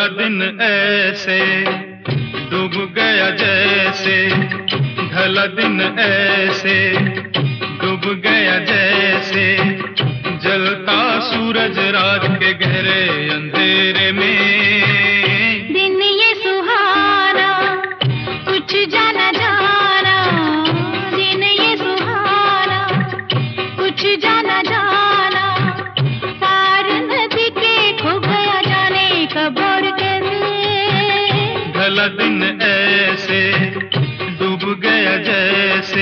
दिन ऐसे डूब गया जैसे, ढला दिन ऐसे डूब गया जैसे, जलता सूरज रात के गहरे अंधेरे में। दिन ये सुहाना कुछ जाना जाना, दिन ये सुहाना कुछ जाना जाना, पार नदी के खो गया जाने कब और कैसे। ढला दिन ऐसे डूब गया जैसे।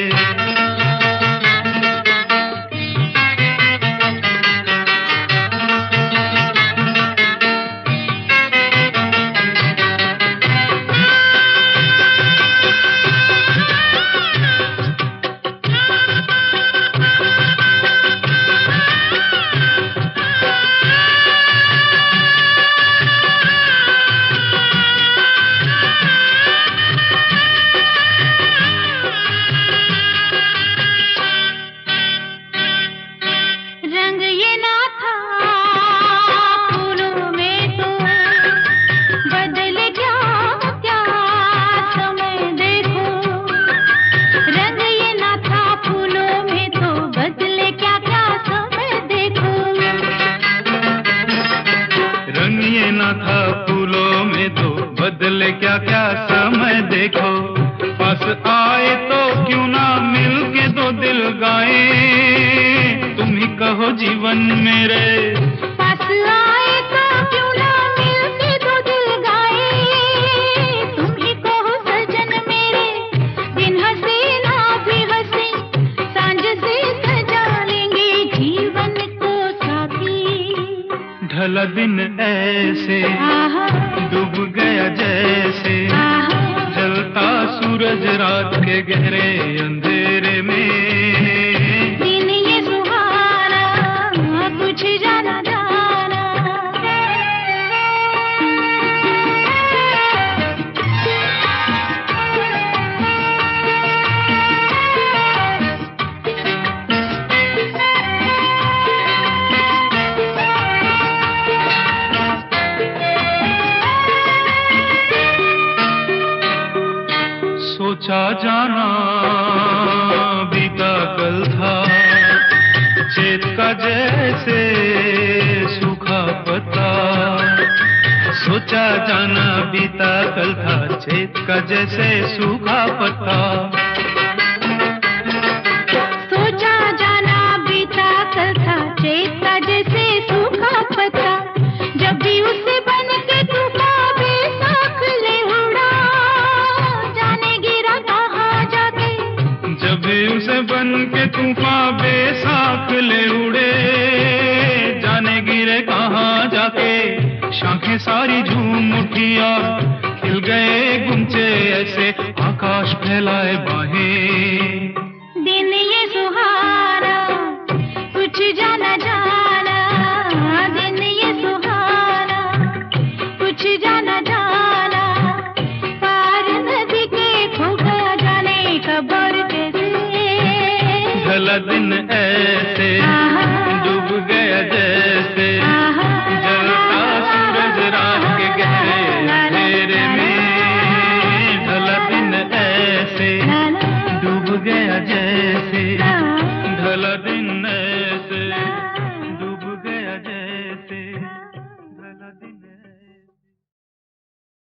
रंग ये ना था फूलों में तो, बदले क्या क्या समय देखो। रंग ये ना था फूलों में तो, बदले क्या क्या समय देखो। रंग ये ना था फूलों में तो, बदले क्या क्या समय देखो। पास आए तो क्यों ना मिल के दो दिल गाए, तुम ही कहो जीवन मेरे। पास आए तो क्यों ना मिल के दो दिल गाए, तुम ही कहो सजन मेरे। दिन हंसे ना भी हंसे, सांझ से सजा लेंगे जीवन को साथी। ढला दिन ऐसे आहा डूब गया जैसे, आहा जलता सूरज रात के गहरे अंधेरे में। दिन ये सुहाना कुछ जाना जाना। सोचा जाना बीता कल था, चेत का जैसे सूखा पत्ता। सोचा जाना बीता कल था, चेत का जैसे सूखा पत्ता। सोचा जाना बीता कल था, चेत का जैसे सूखा पत्ता। जब भी उसे बन के तूफान बेसाख ले उड़ा, जाने गिरा कहाँ जाके। जब भी उसे बन के तूफान बेसाख ले उड़े, जाने गिरे कहाँ जाके। शाखें सारी झूम उठी और खिल गए गुंचे ऐसे, आकाश फैलाए बाहें। दिन ये सुहाना कुछ जाना जाना, दिन ये सुहाना कुछ जाना जाना, पार नदी के खो गया जाने कब और कैसे। ढला दिन ऐसे डूब गया जैसे, जलता सूरज रात के गहरे अंधेरे में। ढला दिन ऐसे डूब गया जैसे, ढला दिन